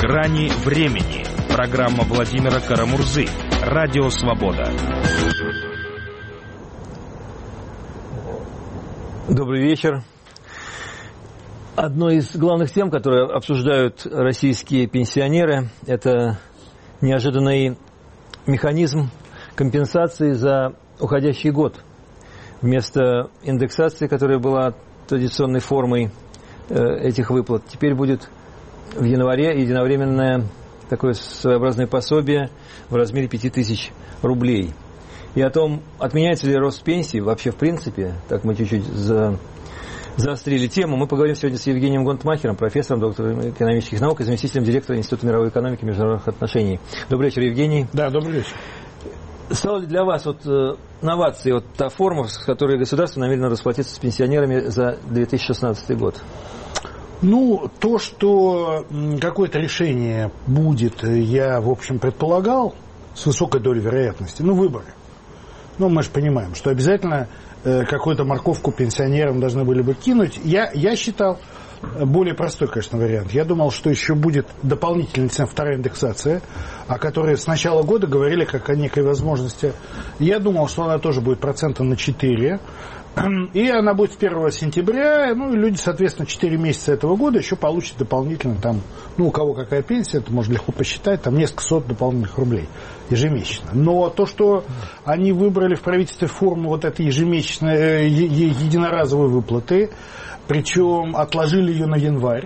Грани времени. Программа Владимира Карамурзы. Радио Свобода. Добрый вечер. Одной из главных тем, которые обсуждают российские пенсионеры, это неожиданный механизм компенсации за уходящий год. Вместо индексации, которая была традиционной формой этих выплат, теперь будет в январе единовременное такое своеобразное пособие в размере 5000 рублей. И о том, отменяется ли рост пенсии вообще в принципе, так мы чуть-чуть заострили тему, мы поговорим сегодня с Евгением Гонтмахером, профессором, доктором экономических наук и заместителем директора Института мировой экономики и международных отношений. Добрый вечер, Евгений. Да, добрый вечер. Стала ли для вас новацией та форма, с которой государство намерено расплатиться с пенсионерами за 2016 год? То, что какое-то решение будет, я, в общем, предполагал с высокой долей вероятности, выборы. Мы же понимаем, что обязательно какую-то морковку пенсионерам должны были бы кинуть. Я считал более простой, конечно, вариант. Я думал, что еще будет дополнительная вторая индексация, о которой с начала года говорили как о некой возможности. Я думал, что она тоже будет 4%. И она будет с 1 сентября, и люди, соответственно, 4 месяца этого года еще получат дополнительно, у кого какая пенсия, это можно легко посчитать, несколько сот дополнительных рублей ежемесячно. Но то, что они выбрали в правительстве форму этой ежемесячной, единоразовой выплаты, причем отложили ее на январь.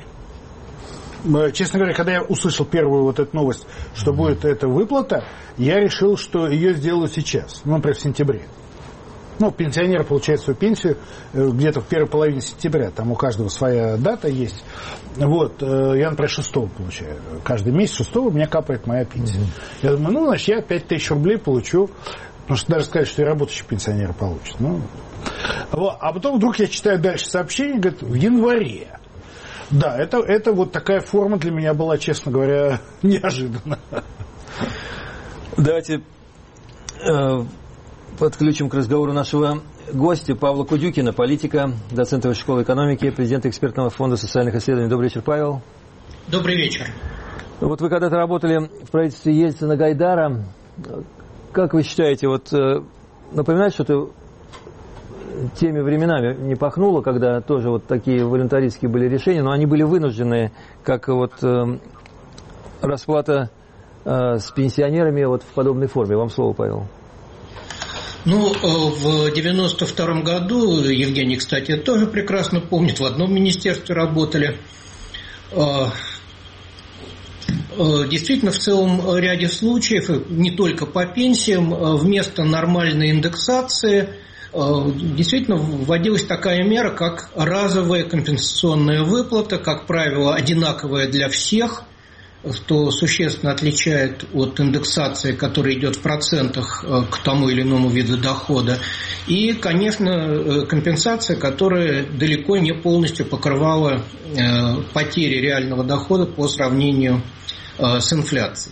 Честно говоря, когда я услышал первую эту новость, что будет эта выплата, я решил, что ее сделают сейчас, например, в сентябре. Пенсионер получает свою пенсию где-то в первой половине сентября. Там у каждого своя дата есть. Я, например, 6-го получаю. Каждый месяц 6-го у меня капает моя пенсия. Я думаю, я 5000 рублей получу. Потому что даже сказать, что и работающий пенсионер получит. А потом вдруг я читаю дальше сообщение, говорит, в январе. Да, это такая форма для меня была, честно говоря, неожиданно. Давайте подключим к разговору нашего гостя Павла Кудюкина, политика, доцента Высшей школы экономики, президента экспертного фонда социальных исследований. Добрый вечер, Павел. Добрый вечер. Вы когда-то работали в правительстве Ельцина-Гайдара. Как вы считаете, напоминает что-то теми временами не пахнуло, когда тоже такие волюнтаристские были решения, но они были вынуждены, как расплата с пенсионерами в подобной форме. Вам слово, Павел. В 92 году, Евгений, кстати, это тоже прекрасно помнит, в одном министерстве работали. Действительно, в целом ряде случаев, не только по пенсиям, вместо нормальной индексации действительно вводилась такая мера, как разовая компенсационная выплата, как правило, одинаковая для всех, что существенно отличает от индексации, которая идет в процентах к тому или иному виду дохода. И, конечно, компенсация, которая далеко не полностью покрывала потери реального дохода по сравнению с инфляцией.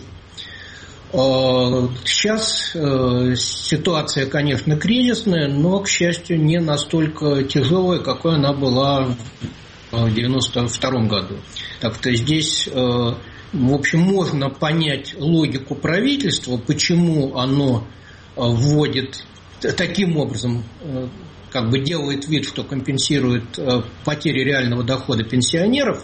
Сейчас ситуация, конечно, кризисная, но, к счастью, не настолько тяжелая, какой она была в 1992 году. Так что здесь, в общем, можно понять логику правительства, почему оно вводит таким образом, делает вид, что компенсирует потери реального дохода пенсионеров,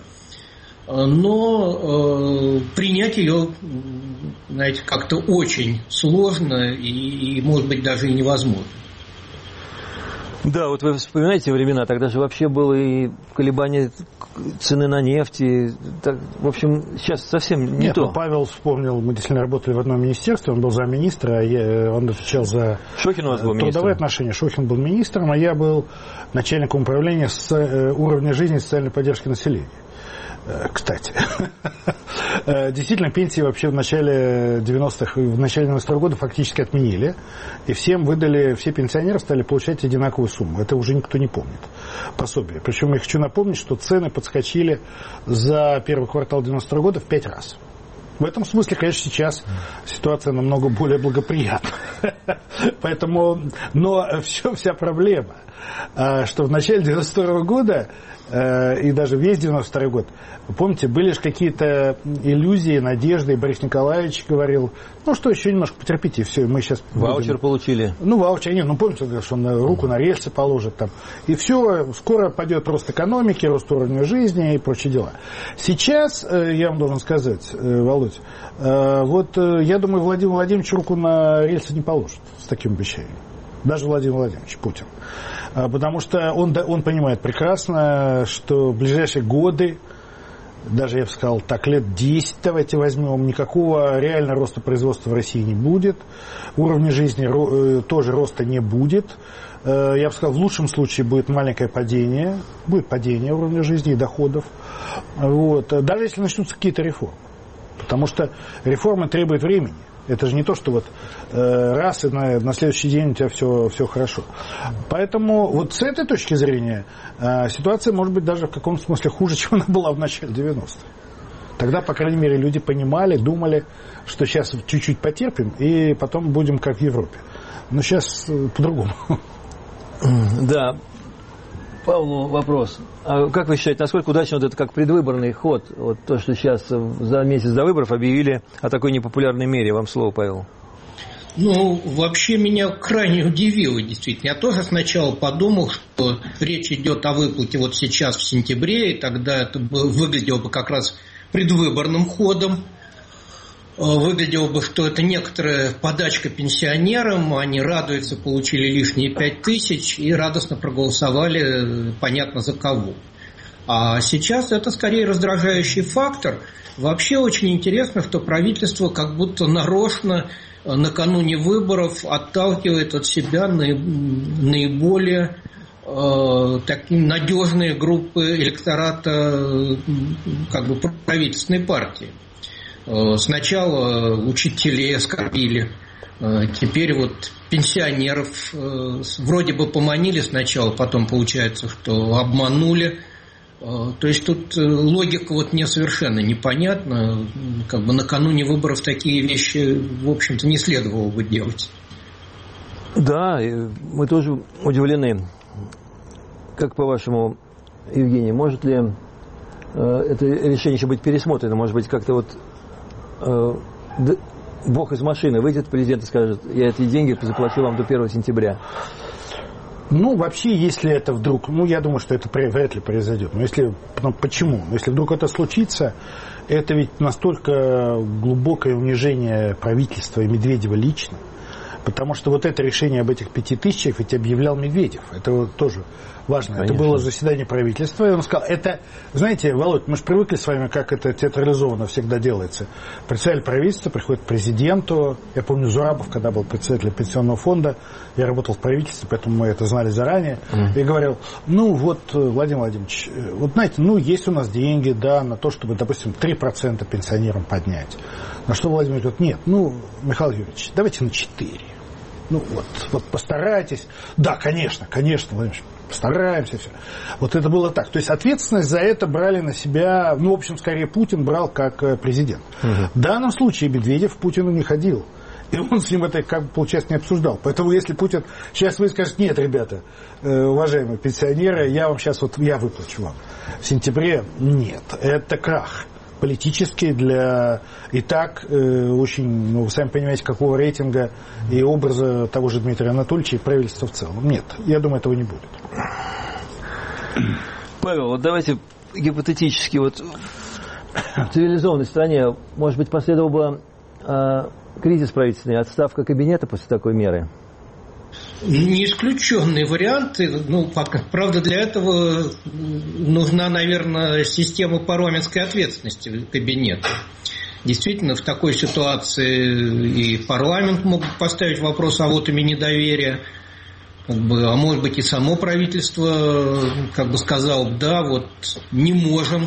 но принять ее, как-то очень сложно и, может быть, даже и невозможно. Да, вы вспоминаете времена, тогда же вообще было и колебание цены на нефть, в общем, сейчас совсем не то. Павел вспомнил, мы действительно работали в одном министерстве, он был замминистра, он отвечал за Шохин у вас был трудовые отношения, Шохин был министром, а я был начальником управления уровня жизни и социальной поддержки населения. Кстати, действительно, пенсии вообще в начале 90-х и в начале 92-го года фактически отменили, и всем выдали, все пенсионеры стали получать одинаковую сумму. Это уже никто не помнит, пособие. Причем я хочу напомнить, что цены подскочили за первый квартал 92-го года в 5 раз. В этом смысле, конечно, сейчас ситуация намного более благоприятна. Поэтому, но вся проблема, что в начале 92-го года и даже весь 92 год, помните, были же какие-то иллюзии, надежды, и Борис Николаевич говорил, ну что, еще немножко потерпите, и все, мы сейчас... Ваучер получили. Ну, ваучер, нет, ну помните, что он руку на рельсы положит там, и все, скоро пойдет рост экономики, рост уровня жизни и прочие дела. Сейчас, я вам должен сказать, Володь, вот я думаю, Владимир Владимирович руку на рельсы не положит с таким обещанием. Даже Владимир Владимирович Путин. Потому что он понимает прекрасно, что в ближайшие годы, даже я бы сказал так, лет 10 давайте возьмем, никакого реального роста производства в России не будет. Уровня жизни тоже роста не будет. Я бы сказал, в лучшем случае будет маленькое падение. Будет падение уровня жизни и доходов. Вот. Даже если начнутся какие-то реформы. Потому что реформы требуют времени. Это же не то, что вот раз и на следующий день у тебя все хорошо. Поэтому вот с этой точки зрения ситуация может быть даже в каком-то смысле хуже, чем она была в начале 90-х. Тогда, по крайней мере, люди понимали, думали, что сейчас чуть-чуть потерпим и потом будем как в Европе. Но сейчас по-другому. Да. Павлу вопрос. А как вы считаете, насколько удачно вот это как предвыборный ход, вот то, что сейчас за месяц до выборов объявили о такой непопулярной мере? Вам слово, Павел. Ну, вообще меня крайне удивило, действительно. Я тоже сначала подумал, что речь идет о выплате вот сейчас в сентябре, и тогда это выглядело бы как раз предвыборным ходом. Выглядело бы, что это некоторая подачка пенсионерам, они радуются, получили лишние 5000 и радостно проголосовали, понятно за кого. А сейчас это скорее раздражающий фактор. Вообще очень интересно, что правительство как будто нарочно накануне выборов отталкивает от себя наиболее такие надежные группы электората как бы правительственной партии. Сначала учителей оскорбили, теперь вот пенсионеров вроде бы поманили сначала, потом получается, что обманули. То есть тут логика вот мне совершенно непонятна. Как бы накануне выборов такие вещи, в общем-то, не следовало бы делать. Да, мы тоже удивлены. Как по-вашему, Евгений, может ли это решение еще быть пересмотрено? Может быть, как-то вот Бог из машины выйдет, президент и скажет: я эти деньги заплачу вам до 1 сентября. Ну, вообще, если это вдруг... Ну, я думаю, что это вряд ли произойдет. Но если... Почему? Если вдруг это случится, это ведь настолько глубокое унижение правительства и Медведева лично. Потому что вот это решение об этих 5000 ведь объявлял Медведев. Это вот тоже важно. Конечно. Это было заседание правительства, и он сказал, это, знаете, Володь, мы же привыкли с вами, как это театрализованно всегда делается. Председатель правительства приходит к президенту. Я помню, Зурабов, когда был председателем пенсионного фонда, я работал в правительстве, поэтому мы это знали заранее, и говорил, ну вот, Владимир Владимирович, вот знаете, ну есть у нас деньги, да, на то, чтобы, допустим, 3% пенсионерам поднять. На что Владимир говорит, нет, ну, Михаил Юрьевич, давайте на 4%. Ну, вот постарайтесь. Да, конечно, Владимир Ильич, постараемся. Все. Вот это было так. То есть ответственность за это брали на себя, ну, в общем, скорее Путин брал как президент. В данном случае Медведев к Путину не ходил. И он с ним это, как бы, получается, не обсуждал. Поэтому, если Путин сейчас вы скажете, нет, ребята, уважаемые пенсионеры, я вам сейчас, вот я выплачу вам в сентябре, нет, это крах. Политически для и так очень, ну, вы сами понимаете, какого рейтинга и образа того же Дмитрия Анатольевича и правительства в целом. Нет, я думаю, этого не будет. Павел, вот давайте гипотетически, вот в цивилизованной стране, может быть, последовал бы кризис правительственный, отставка кабинета после такой меры? Не исключенные варианты. Ну, правда, для этого нужна, наверное, система парламентской ответственности кабинета. Действительно, в такой ситуации и парламент мог поставить вопрос о вотуме недоверия, а может быть и само правительство сказало, да, вот не можем,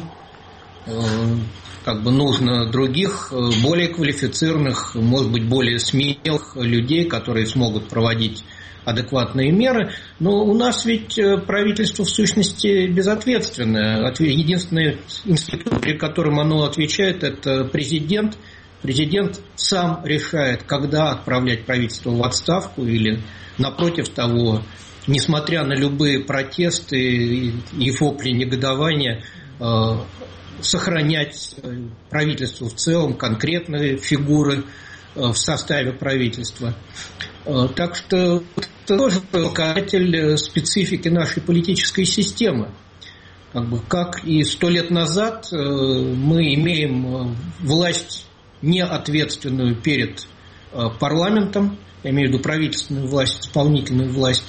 нужно других, более квалифицированных, может быть, более смелых людей, которые смогут проводить адекватные меры. Но у нас ведь правительство в сущности безответственное. Единственный институт, при котором оно отвечает, это президент. Президент сам решает, когда отправлять правительство в отставку или, напротив того, несмотря на любые протесты и вопли негодования, сохранять правительству в целом, конкретные фигуры в составе правительства. Так что это тоже показатель специфики нашей политической системы. Как и 100 лет назад мы имеем власть неответственную перед парламентом, я имею в виду правительственную власть, исполнительную власть,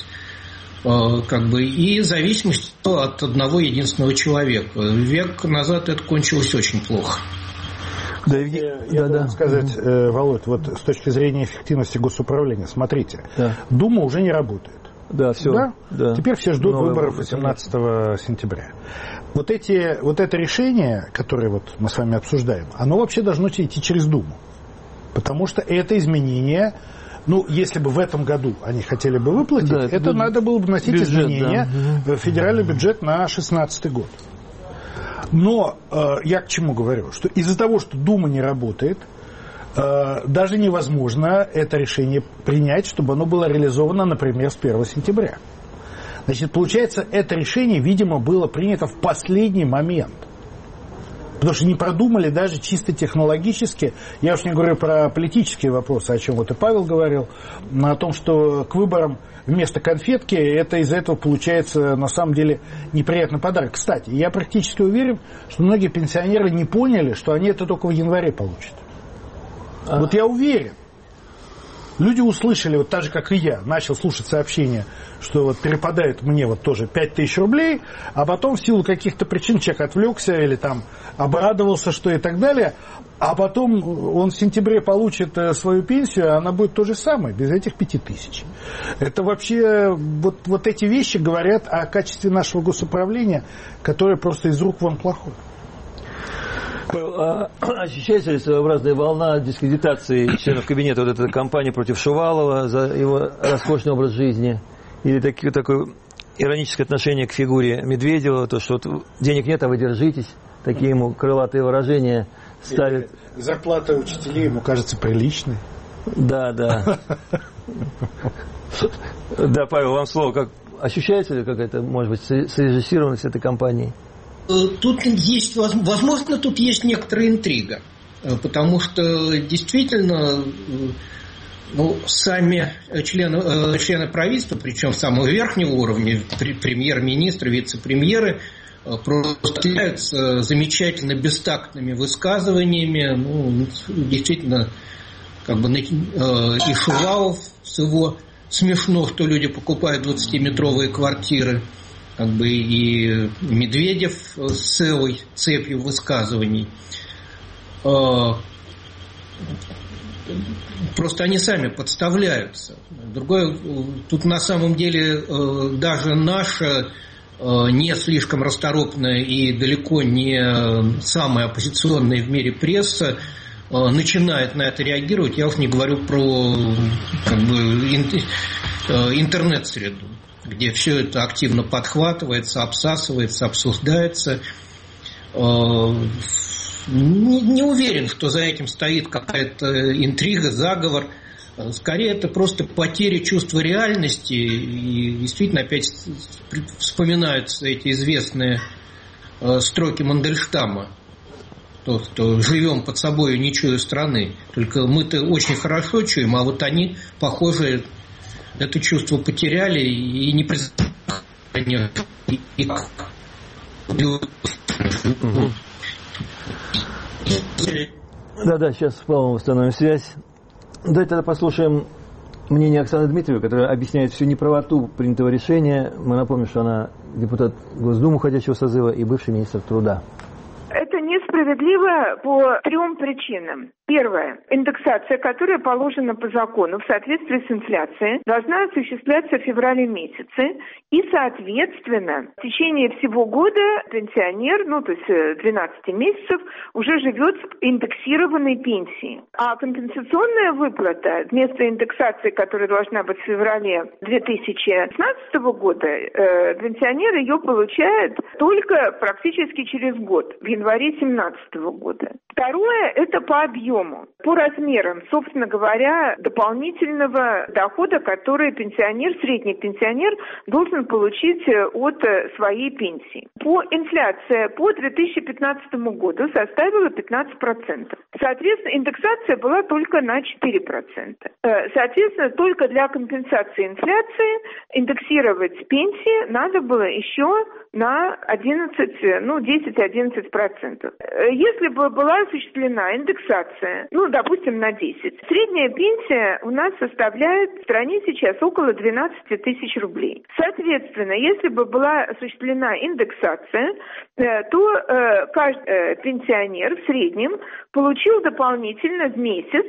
и зависимость от одного единственного человека. Век назад это кончилось очень плохо. Да, я должен сказать, Володь, вот с точки зрения эффективности госуправления, смотрите, Дума уже не работает. Да, все. Да? Да. Теперь все ждут выборов 18 сентября. Вот это решение, которое вот мы с вами обсуждаем, оно вообще должно идти через Думу. Потому что это изменение, если бы в этом году они хотели бы выплатить, это надо было бы вносить изменения в федеральный бюджет на 2016 год. Но я к чему говорю? Что из-за того, что Дума не работает, даже невозможно это решение принять, чтобы оно было реализовано, например, с 1 сентября. Значит, получается, это решение, видимо, было принято в последний момент. Потому что не продумали даже чисто технологически, я уж не говорю про политические вопросы, о чем вот и Павел говорил, о том, что к выборам вместо конфетки это из-за этого получается на самом деле неприятный подарок. Кстати, я практически уверен, что многие пенсионеры не поняли, что они это только в январе получат. Вот я уверен. Люди услышали, вот так же, как и я, начал слушать сообщения, что вот перепадает мне вот тоже 5000 рублей, а потом в силу каких-то причин человек отвлекся или там обрадовался, что и так далее, а потом он в сентябре получит свою пенсию, а она будет то же самое, без этих 5000. Это вообще, вот эти вещи говорят о качестве нашего госуправления, которое просто из рук вон плохое. Ощущается ли своеобразная волна дискредитации членов кабинета вот этой кампании против Шувалова за его роскошный образ жизни? Или такое ироническое отношение к фигуре Медведева, то, что вот денег нет, а вы держитесь, такие ему крылатые выражения ставят. Зарплата учителей ему кажется приличной. Да. Да, Павел, вам слово. Как ощущается ли какая-то, может быть, срежиссированность этой кампании? Тут есть, возможно, тут есть некоторая интрига, потому что действительно сами члены правительства, причем самого верхнего уровня, премьер-министры, вице-премьеры, просто являются замечательно бестактными высказываниями, действительно, и Шувалов с его смешно, что люди покупают 20-метровые квартиры, и Медведев с целой цепью высказываний. Просто они сами подставляются. Другое, тут на самом деле даже наша не слишком расторопная и далеко не самая оппозиционная в мире пресса начинает на это реагировать. Я уж не говорю про интернет-среду, где все это активно подхватывается, обсасывается, обсуждается. Не уверен, что за этим стоит какая-то интрига, заговор. Скорее, это просто потеря чувства реальности. И действительно опять вспоминаются эти известные строки Мандельштама. То, что живем под собой, не чуя страны. Только мы-то очень хорошо чуем, а вот они, похоже, это чувство потеряли и не признают. Да, сейчас с Павлом восстановим связь. Давайте тогда послушаем мнение Оксаны Дмитриевой, которая объясняет всю неправоту принятого решения. Мы напомним, что она депутат Госдумы уходящего созыва и бывший министр труда. Это несправедливо по 3 причинам. Первое. Индексация, которая положена по закону в соответствии с инфляцией, должна осуществляться в феврале месяце. И, соответственно, в течение всего года пенсионер, то есть 12 месяцев, уже живет с индексированной пенсией. А компенсационная выплата вместо индексации, которая должна быть в феврале 2016 года, пенсионер ее получает только практически через год, в январе 2017 года. Второе – это по объему. объему, по размерам, собственно говоря, дополнительного дохода, который средний пенсионер должен получить от своей пенсии. Инфляция по 2015 году составила 15%. Соответственно, индексация была только на 4%. Соответственно, только для компенсации инфляции индексировать пенсии надо было еще на 10-11%. Если бы была осуществлена индексация, допустим, на 10, средняя пенсия у нас составляет в стране сейчас около 12 тысяч рублей. Соответственно, если бы была осуществлена индексация, то каждый пенсионер в среднем получил дополнительно в месяц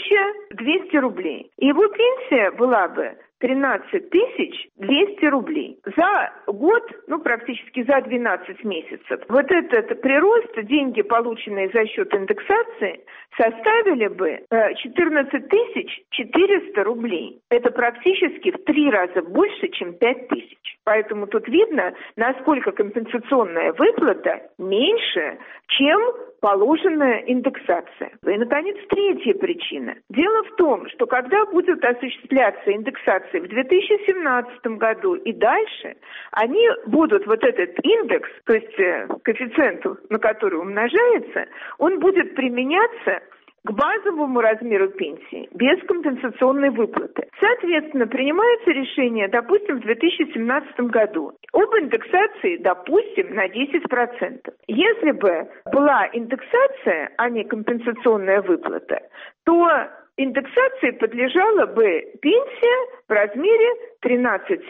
1200 рублей. Его пенсия была бы 13 200 рублей. За год, практически за 12 месяцев, вот этот прирост, деньги, полученные за счет индексации, составили бы 14 400 рублей. Это практически в 3 раза больше, чем 5 тысяч. Поэтому тут видно, насколько компенсационная выплата меньше, чем положенная индексация. И, наконец, третья причина. Дело в том, что когда будет осуществляться индексация в 2017 году и дальше, они будут, вот этот индекс, то есть коэффициент, на который умножается, он будет применяться к базовому размеру пенсии без компенсационной выплаты. Соответственно, принимается решение, допустим, в 2017 году об индексации, допустим, на 10%. Если бы была индексация, а не компенсационная выплата, то индексации подлежала бы пенсия в размере 13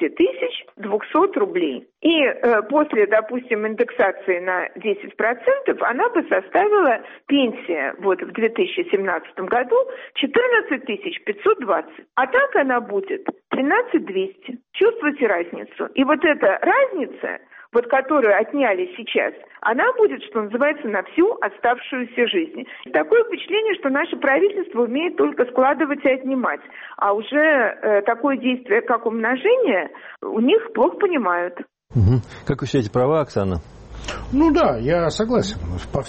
200 рублей. И после, допустим, индексации на 10% она бы составила пенсия в 2017 году 14 520. А так она будет 13 200. Чувствуете разницу? И вот эта разница, которую отняли сейчас, она будет, что называется, на всю оставшуюся жизнь. Такое впечатление, что наше правительство умеет только складывать и отнимать, а уже такое действие, как умножение, у них плохо понимают. Угу. Как вы считаете, права, Оксана? Да, я согласен по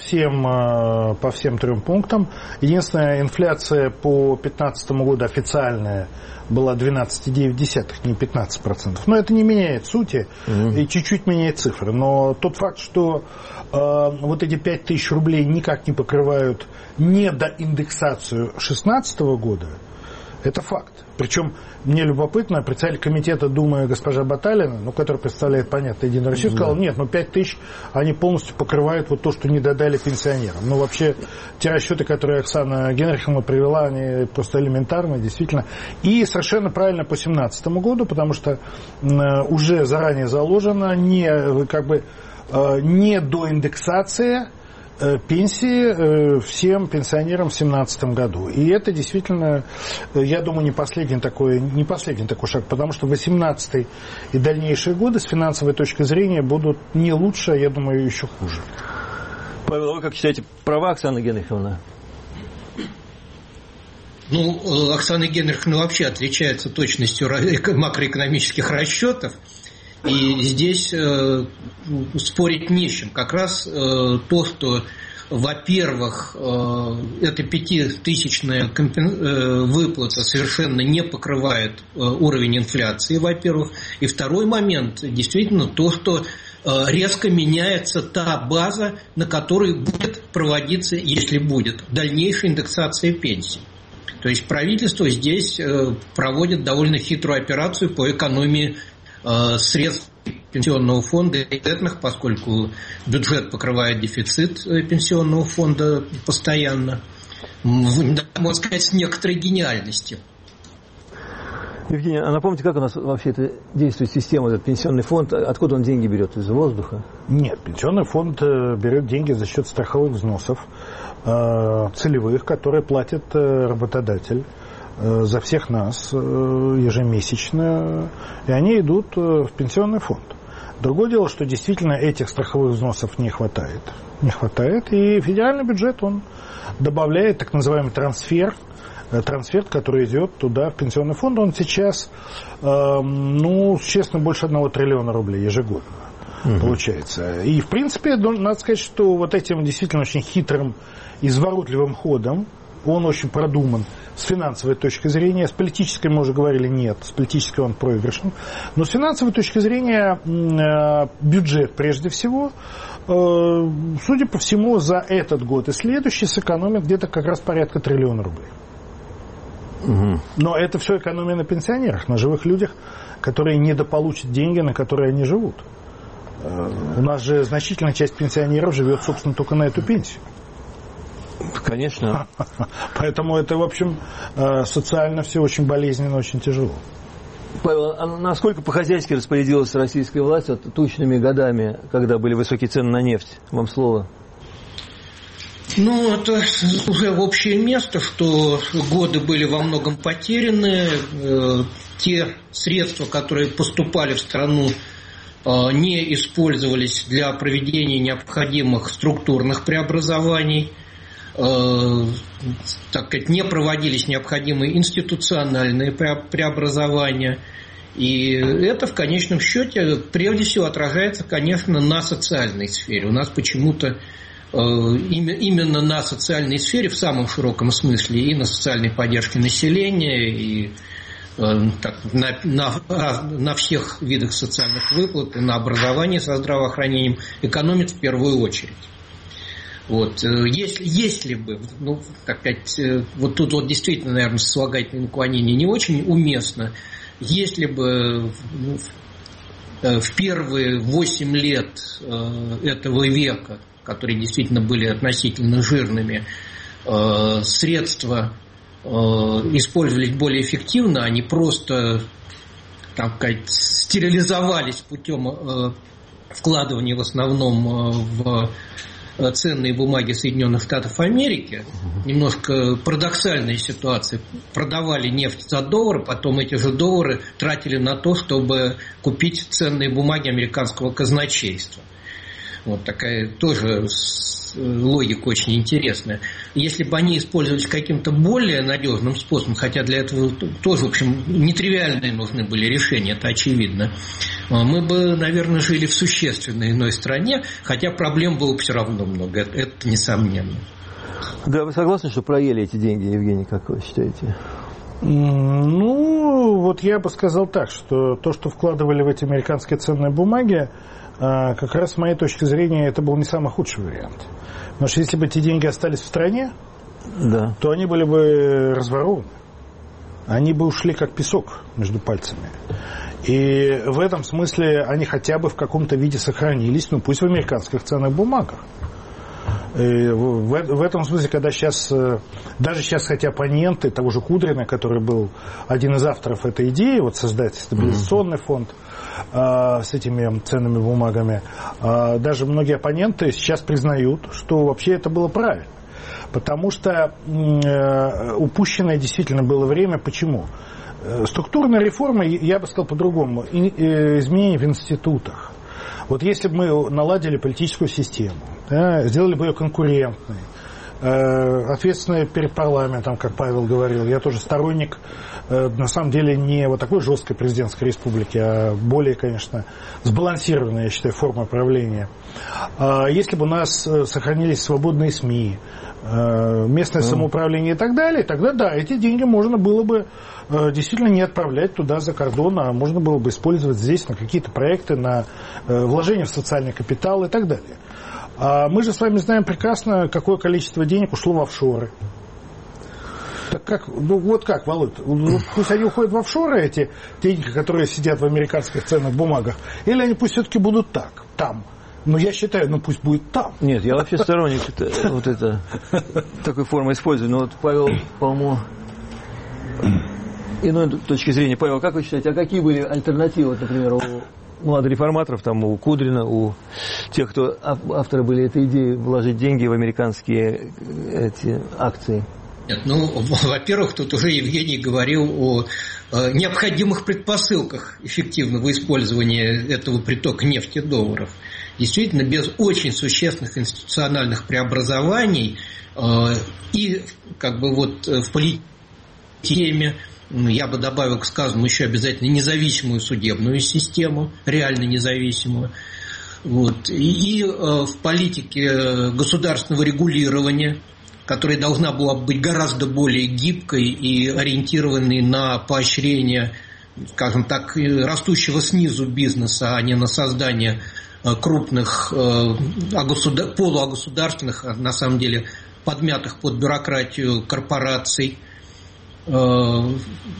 всем 3 пунктам. Единственная инфляция по 2015 году официальная была 12,9, не 15%. Но это не меняет сути и чуть-чуть меняет цифры. Но тот факт, что вот эти 5 тысяч рублей никак не покрывают недоиндексацию 2016 года, это факт. Причем мне любопытно, председатель комитета Думы госпожа Баталина, которая представляет, понятно, Единую Россию, сказала, нет, 5 тысяч, они полностью покрывают то, что не додали пенсионерам. Вообще, те расчеты, которые Оксана Генриховна привела, они просто элементарны, действительно. И совершенно правильно по 2017 году, потому что уже заранее заложено не доиндексация пенсии всем пенсионерам в 2017 году. И это действительно, я думаю, не последний такой шаг, потому что 2018 и дальнейшие годы с финансовой точки зрения будут не лучше, а я думаю, еще хуже. Павел, вы как считаете, права Оксана Генриховна? Оксана Генриховна вообще отличается точностью макроэкономических расчетов. И здесь спорить не с чем. Как раз то, что, во-первых, эта 5-тысячная выплата совершенно не покрывает уровень инфляции, во-первых. И второй момент, действительно, то, что резко меняется та база, на которой будет проводиться, если будет, дальнейшая индексация пенсий. То есть правительство здесь проводит довольно хитрую операцию по экономии средств пенсионного фонда и бюджетных, поскольку бюджет покрывает дефицит пенсионного фонда постоянно, можно сказать, с некоторой гениальностью. Евгений, а напомните, как у нас вообще это действует система, этот пенсионный фонд, откуда он деньги берет, из воздуха? Нет, пенсионный фонд берет деньги за счет страховых взносов, целевых, которые платит работодатель за всех нас ежемесячно, и они идут в пенсионный фонд. Другое дело, что действительно этих страховых взносов не хватает. И федеральный бюджет, он добавляет так называемый трансфер, который идет туда, в пенсионный фонд. Он сейчас, честно, больше 1 триллиона рублей ежегодно получается. И, в принципе, надо сказать, что вот этим действительно очень хитрым, изворотливым ходом он очень продуман с финансовой точки зрения, с политической мы уже говорили нет, с политической он проигрышен, но с финансовой точки зрения бюджет прежде всего, судя по всему, за этот год и следующий сэкономит где-то как раз порядка 1 триллиона рублей. Но это все экономия на пенсионерах, на живых людях, которые недополучат деньги, на которые они живут. У нас же значительная часть пенсионеров живет, собственно, только на эту пенсию. Конечно. Поэтому это, в общем, социально все очень болезненно, очень тяжело. Павел, а насколько по-хозяйски распорядилась российская власть тучными годами, когда были высокие цены на нефть? Вам слово. Ну, это уже общее место, что годы были во многом потеряны. Те средства, которые поступали в страну, не использовались для проведения необходимых структурных преобразований. Так сказать, не проводились необходимые институциональные преобразования. И это в конечном счете прежде всего отражается, конечно, на социальной сфере. У нас почему-то именно на социальной сфере в самом широком смысле и на социальной поддержке населения, и на всех видах социальных выплат, и на образовании со здравоохранением экономит в первую очередь. Вот. Если бы, так сказать, вот тут вот действительно, наверное, сослагательное наклонение не очень уместно, если бы в первые 8 лет этого века, которые действительно были относительно жирными, средства использовались более эффективно, они просто, так сказать, стерилизовались путем вкладывания в основном в ценные бумаги Соединенных Штатов Америки. Немножко парадоксальная ситуация. Продавали нефть за доллары, потом эти же доллары тратили на то, чтобы купить ценные бумаги американского казначейства. Вот такая тоже логика очень интересная. Если бы они использовались каким-то более надежным способом, хотя для этого тоже, в общем, нетривиальные нужны были решения, это очевидно, мы бы, наверное, жили в существенно иной стране, хотя проблем было бы все равно много, это несомненно. Да, вы согласны, что проели эти деньги, Евгений, как вы считаете? Ну, вот я бы сказал так, что то, что вкладывали в эти американские ценные бумаги, как раз с моей точки зрения это был не самый худший вариант. Потому что если бы эти деньги остались в стране, да, то они были бы разворованы. Они бы ушли как песок между пальцами. И в этом смысле они хотя бы в каком-то виде сохранились, ну пусть в американских ценных бумагах. И в этом смысле, когда сейчас, даже сейчас хотя оппоненты того же Кудрина, который был один из авторов этой идеи, вот создать стабилизационный фонд с этими ценными бумагами, даже многие оппоненты сейчас признают, что вообще это было правильно. Потому что упущенное действительно было время. Почему? Структурная реформа, я бы сказал по-другому, изменения в институтах. Вот если бы мы наладили политическую систему, да, сделали бы ее конкурентной, ответственной перед парламентом, как Павел говорил, я тоже сторонник, на самом деле, не вот такой жесткой президентской республики, а более, конечно, сбалансированной, я считаю, форма правления. Если бы у нас сохранились свободные СМИ, местное самоуправление и так далее, тогда да, эти деньги можно было бы действительно не отправлять туда за кордон, а можно было бы использовать здесь на какие-то проекты, на вложения в социальный капитал и так далее. А мы же с вами знаем прекрасно, какое количество денег ушло в офшоры. Так как, ну вот как, Володь, пусть они уходят в офшоры, эти деньги, которые сидят в американских ценных бумагах, или они пусть все-таки будут так, там. Но я считаю, ну пусть будет там. Нет, я вообще сторонник вот это такой формы использования. Но вот Павел, по-моему, иной точки зрения. Павел, как вы считаете, а какие были альтернативы, например, у младореформаторов, там, у Кудрина, у тех, кто авторы были этой идеи вложить деньги в американские эти акции? Нет, ну, во-первых, тут уже Евгений говорил о необходимых предпосылках эффективного использования этого притока нефти долларов. Действительно, без очень существенных институциональных преобразований и как бы вот в политике, я бы добавил к сказанному еще обязательно независимую судебную систему, реально независимую, вот, и в политике государственного регулирования которая должна была быть гораздо более гибкой и ориентированной на поощрение, скажем так, растущего снизу бизнеса, а не на создание крупных полугосударственных, на самом деле, подмятых под бюрократию корпораций. То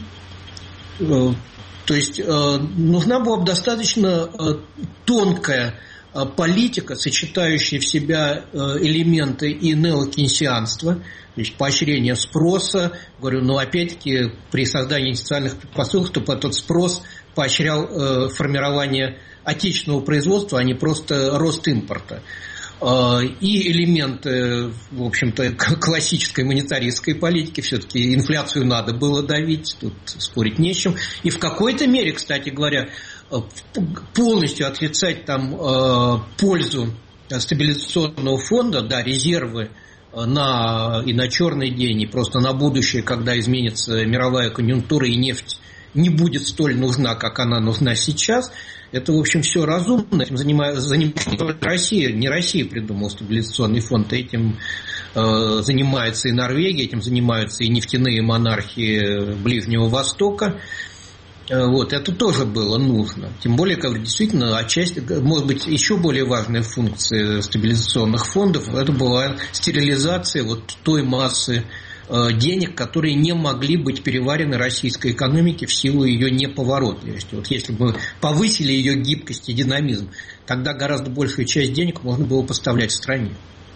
есть нужна была достаточно тонкая политика, сочетающая в себя элементы и неокейнсианства, то есть поощрение спроса. Говорю, но опять-таки при создании социальных предпосылок, чтобы этот спрос поощрял формирование отечественного производства, а не просто рост импорта. И элементы, в общем-то, классической монетаристской политики, все-таки инфляцию надо было давить, тут спорить не с чем. И в какой-то мере, кстати говоря, полностью отрицать там пользу стабилизационного фонда, да, резервы и на черный день, и просто на будущее, когда изменится мировая конъюнктура и нефть не будет столь нужна, как она нужна сейчас. Это, в общем, все разумно. Этим занимается не только Россия. Не Россия придумала стабилизационный фонд. Этим занимается и Норвегия, этим занимаются и нефтяные монархии Ближнего Востока. Вот, это тоже было нужно. Тем более, как действительно, отчасти, может быть, еще более важная функция стабилизационных фондов, это была стерилизация вот той массы денег, которые не могли быть переварены российской экономике в силу ее неповоротливости. Вот если бы повысили ее гибкость и динамизм, тогда гораздо большую часть денег можно было поставлять в стране.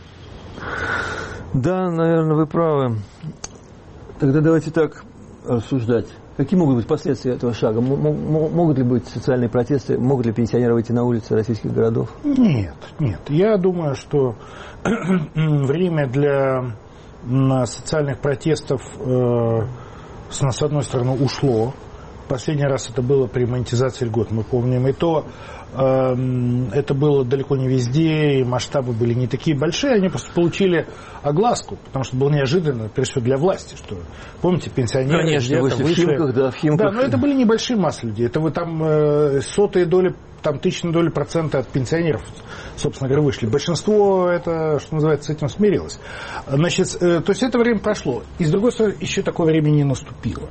Да, наверное, вы правы. Тогда давайте так рассуждать. Какие могут быть последствия этого шага? Могут ли быть социальные протесты? Могут ли пенсионеры выйти на улицы российских городов? Нет. Я думаю, что время для социальных протестов, с одной стороны, ушло. Последний раз это было при монетизации льгот, мы помним. И то это было далеко не везде, и масштабы были не такие большие. Они просто получили огласку, потому что было неожиданно, прежде всего, для власти. Что, помните, пенсионеры конечно, вышли... в Химках, да, в Химках. Да, но это были небольшие массы людей. Это вы там сотые доли, там тысячные доли процента от пенсионеров, собственно говоря, вышли. Большинство, это, что называется, с этим смирилось. Значит, то есть это время прошло. И, с другой стороны, еще такое время не наступило.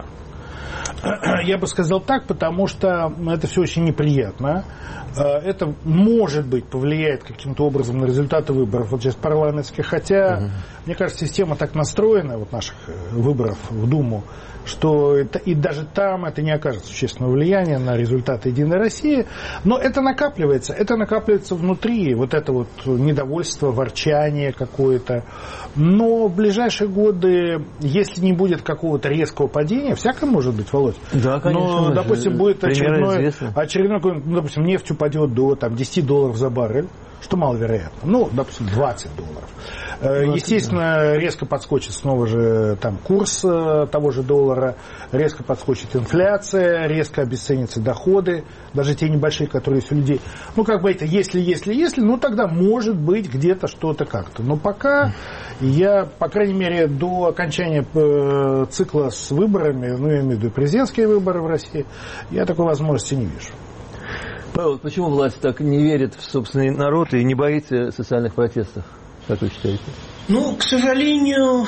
Я бы сказал так, потому что это все очень неприятно. Это, может быть, повлияет каким-то образом на результаты выборов, вот сейчас парламентских, хотя, мне кажется, система так настроена, вот наших выборов в Думу, что это, и даже там это не окажет существенного влияния на результаты «Единой России», но это накапливается внутри, вот это вот недовольство, ворчание какое-то. Но в ближайшие годы, если не будет какого-то резкого падения, всякое может быть, Володь. Да, конечно. Но, допустим, будет очередной, допустим, нефть упадет до $10 за баррель, что маловероятно. Ну, допустим, $20. Естественно, резко подскочит снова же там курс того же доллара, резко подскочит инфляция, резко обесценятся доходы, даже те небольшие, которые есть у людей. Ну, как бы это если, ну, тогда может быть где-то что-то как-то. Но пока я, по крайней мере, до окончания цикла с выборами, ну, я имею в виду президентские выборы в России, я такой возможности не вижу. Павел, почему власть так не верит в собственный народ и не боится социальных протестов? Как вы считаете? Ну, к сожалению,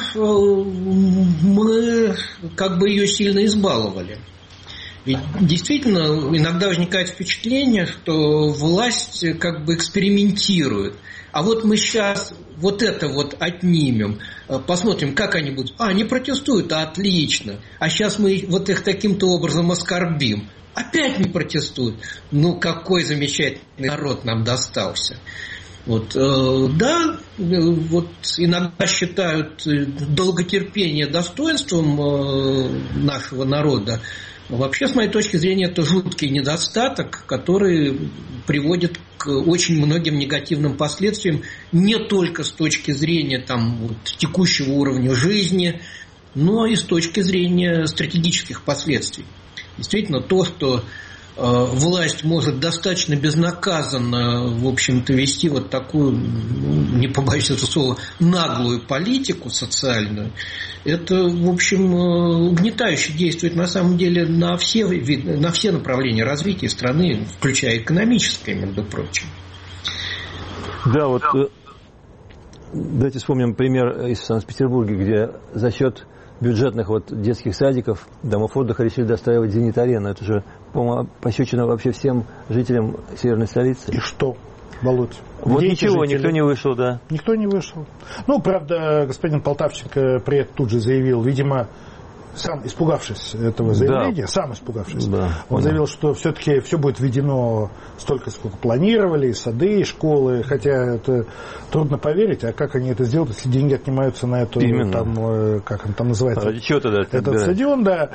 мы как бы ее сильно избаловали. Ведь действительно иногда возникает впечатление, что власть как бы экспериментирует. А вот мы сейчас вот это вот отнимем, посмотрим, как они будут. Они протестуют, отлично. А сейчас мы вот их таким-то образом оскорбим. Опять не протестуют. Ну, какой замечательный народ нам достался. Вот, да, вот иногда считают долготерпение достоинством нашего народа. Вообще, с моей точки зрения, это жуткий недостаток, который приводит к очень многим негативным последствиям, не только с точки зрения там, вот, текущего уровня жизни, но и с точки зрения стратегических последствий. Действительно, то, что власть может достаточно безнаказанно, в общем-то, вести вот такую, не побоюсь этого слова, наглую политику социальную, это, в общем, угнетающе действует на самом деле на все направления развития страны, включая экономическое, между прочим. Да, вот Давайте вспомним пример из Санкт-Петербурга, где за счет бюджетных детских садиков, домов отдыха решили достраивать «Зенит-арену». Это же, по-моему, пощечина вообще всем жителям северной столицы. И что, Володь? Вот ничего, никто не вышел, да. Никто не вышел. Ну, правда, господин Полтавченко при этом тут же заявил, видимо, сам испугавшись этого заявления, он заявил, что все-таки все будет введено столько, сколько планировали, и сады, и школы, хотя это трудно поверить, а как они это сделают, если деньги отнимаются на эту, там, как он там называется, ради чего тогда этот стадион, да.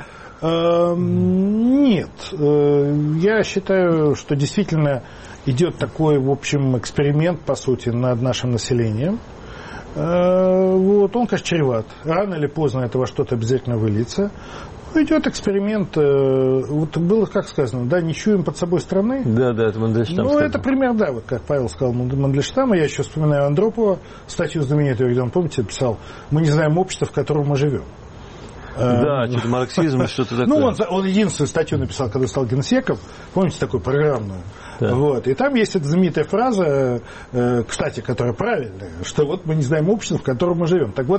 Нет, я считаю, что действительно идет такой, в общем, эксперимент, по сути, над нашим населением. Он, конечно, чреват. Рано или поздно это во что-то обязательно выльется. Идет эксперимент. Было, как сказано, да, не чуем под собой страны. Да, это Мандельштам сказал. Это пример, да, как Павел сказал, Мандельштама. Я еще вспоминаю Андропова, статью знаменитую, где он, помните, писал: «Мы не знаем общества, в котором мы живем». Да, что-то марксизм, что-то такое. Он единственную статью написал, когда стал генсеком, помните, такую программную. Да. И там есть эта знаменитая фраза, кстати, которая правильная, что мы не знаем общества, в котором мы живем. Так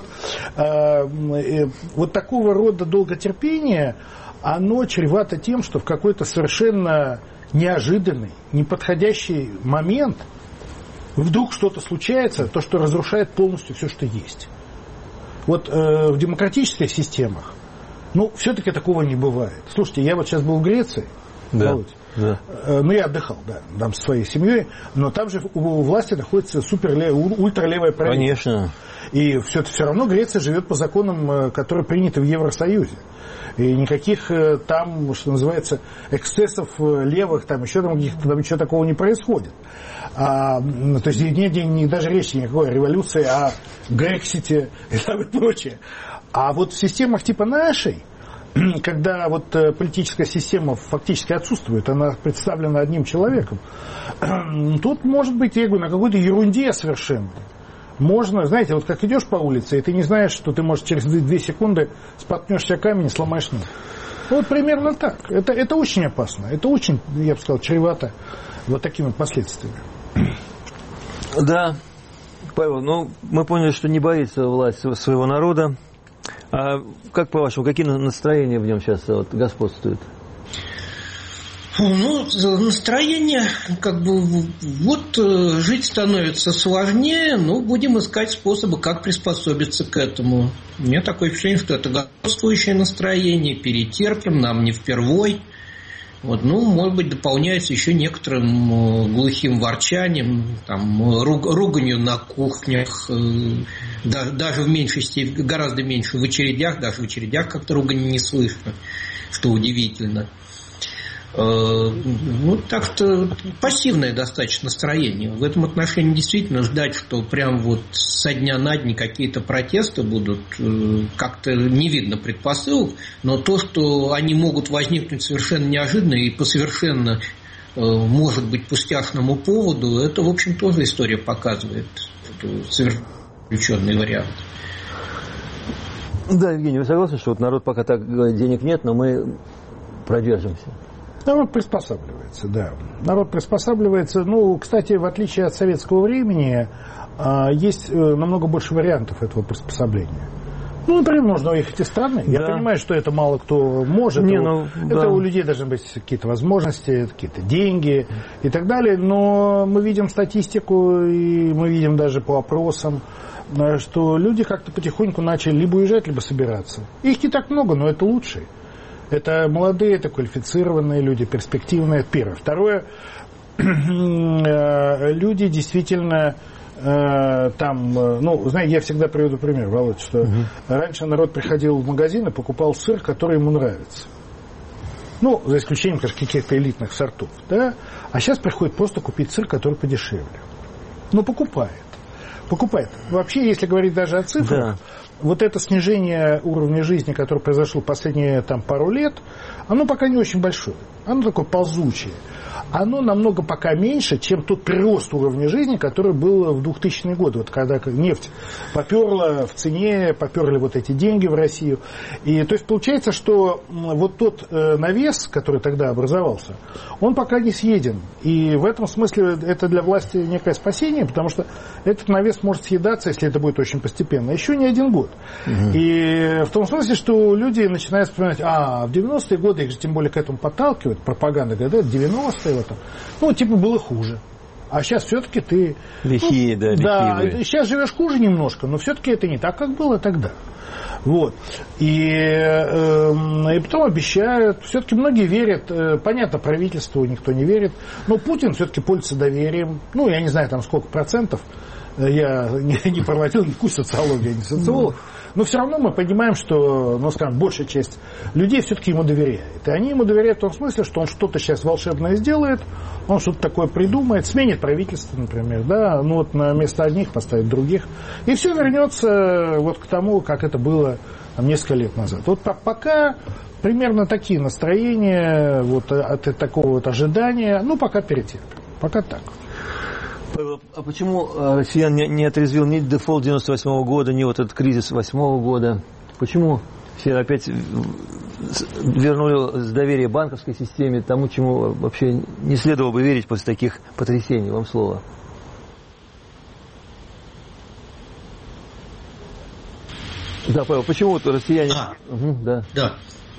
вот такого рода долготерпение, оно чревато тем, что в какой-то совершенно неожиданный, неподходящий момент вдруг что-то случается, то, что разрушает полностью все, что есть. В демократических системах, все-таки такого не бывает. Слушайте, я сейчас был в Греции, да. Я отдыхал, там со своей семьей, но там же у власти находится ультралевое правительство. Конечно. И все равно Греция живет по законам, которые приняты в Евросоюзе. И никаких там, что называется, эксцессов левых, ничего такого не происходит. То есть даже речи никакой о революции, о Брексите и прочее. А в системах типа нашей, когда политическая система фактически отсутствует, она представлена одним человеком, тут может быть, я говорю, на какой-то ерунде совершенно. Можно, знаете, как идешь по улице, и ты не знаешь, что ты, может, через 2 секунды споткнешься о камень и сломаешь ногу. Примерно так. Это очень опасно. Это очень, я бы сказал, чревато такими последствиями. Да, Павел, мы поняли, что не боится власть своего народа. А как, по-вашему, какие настроения в нем сейчас господствуют? Настроение, жить становится сложнее, но будем искать способы, как приспособиться к этому. У меня такое впечатление, что это господствующее настроение, перетерпим, нам не впервой. Может быть, дополняется еще некоторым глухим ворчанием, руганью на кухнях, даже в меньшей степени, гораздо меньше в очередях, даже в очередях как-то ругани не слышно, что удивительно. Так что пассивное достаточно настроение. В этом отношении действительно ждать, что прям со дня на день какие-то протесты будут, как-то не видно предпосылок, но то, что они могут возникнуть совершенно неожиданно и по совершенно, может быть, пустяшному поводу, это, в общем, тоже история показывает. Совершенно исключенный вариант. Да, Евгений, вы согласны, что народ пока так денег нет, но мы продержимся? Народ приспосабливается, да. Народ приспосабливается. Кстати, в отличие от советского времени, есть намного больше вариантов этого приспособления. Например, можно уехать из страны. Да. Я понимаю, что это мало кто может. Это у людей должны быть какие-то возможности, какие-то деньги и так далее. Но мы видим статистику, и мы видим даже по опросам, что люди как-то потихоньку начали либо уезжать, либо собираться. Их не так много, но это лучшие. Это молодые, это квалифицированные люди, перспективные, это первое. Второе, люди действительно знаете, я всегда приведу пример, Володь, что раньше народ приходил в магазин и покупал сыр, который ему нравится. За исключением, конечно, каких-то элитных сортов, да? А сейчас приходит просто купить сыр, который подешевле. Покупает. Вообще, если говорить даже о цифрах, это снижение уровня жизни, которое произошло последние пару лет, оно пока не очень большое. Оно такое ползучее. оно намного пока меньше, чем тот прирост уровня жизни, который был в 2000-е годы, вот когда нефть поперла в цене, поперли вот эти деньги в Россию. И то есть получается, что вот тот навес, который тогда образовался, он пока не съеден. И в этом смысле это для власти некое спасение, потому что этот навес может съедаться, если это будет очень постепенно, еще не один год. И в том смысле, что люди начинают вспоминать, в 90-е годы их же тем более к этому подталкивают, пропаганда говорит, 90-е, типа было хуже. А сейчас все-таки ты... Лихие, да, лихие. сейчас живешь хуже немножко, но все-таки это не так, как было тогда. Вот. И потом обещают, все-таки многие верят, понятно, правительству никто не верит, но Путин все-таки пользуется доверием, я не знаю, там сколько процентов, я не проводил никакую социологию, я не социолог, но все равно мы понимаем, что, скажем, большая часть людей все-таки ему доверяет. И они ему доверяют в том смысле, что он что-то сейчас волшебное сделает, он что-то такое придумает, сменит правительство, например, да, на место одних поставит других, и все вернется к тому, как это было несколько лет назад. Пока примерно такие настроения, от такого ожидания, пока перетерпим, пока так. А почему россиян не отрезвил ни дефолт 98 года, ни этот кризис 8 года? Почему все опять вернули доверие банковской системе, тому, чему вообще не следовало бы верить после таких потрясений? Вам слово. Да, Павел, почему россияне... Да.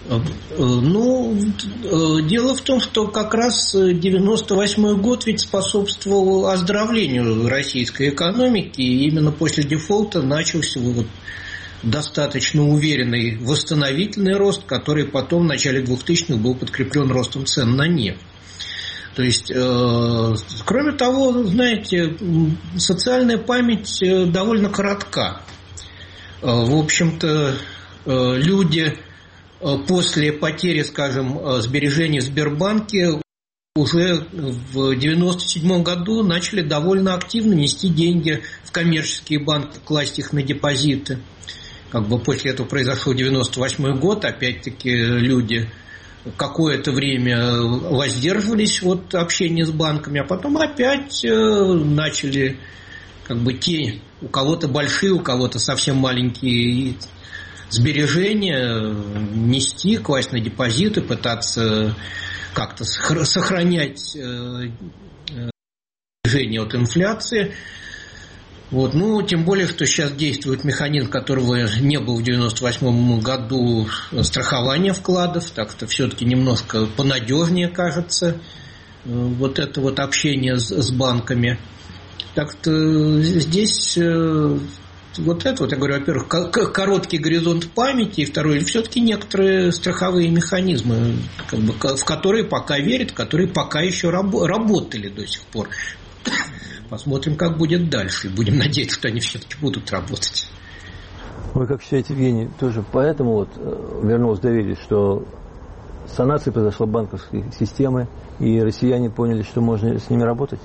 Дело в том, что как раз 98-й год ведь способствовал оздоровлению российской экономики, и именно после дефолта начался достаточно уверенный восстановительный рост, который потом в начале 2000-х был подкреплен ростом цен на нефть. То есть, кроме того, знаете, социальная память довольно коротка. В общем-то, люди... После потери, скажем, сбережений в Сбербанке уже в 1997 году начали довольно активно нести деньги в коммерческие банки, класть их на депозиты. После этого произошел 1998 год, опять-таки люди какое-то время воздерживались от общения с банками, а потом опять начали те, у кого-то большие, у кого-то совсем маленькие сбережения нести, класть на депозиты, пытаться как-то сохранять сбережения от инфляции. Тем более, что сейчас действует механизм, которого не было в 1998 году, страхование вкладов, так-то все-таки немножко понадежнее кажется это общение с банками. Так-то здесь... я говорю, во-первых, короткий горизонт памяти, и второе, все-таки некоторые страховые механизмы, в которые пока верят, которые пока еще работали до сих пор. Посмотрим, как будет дальше, и будем надеяться, что они все-таки будут работать. Вы как считаете, Евгений, тоже поэтому вернулось доверие, что санация произошла банковской системы, и россияне поняли, что можно с ними работать?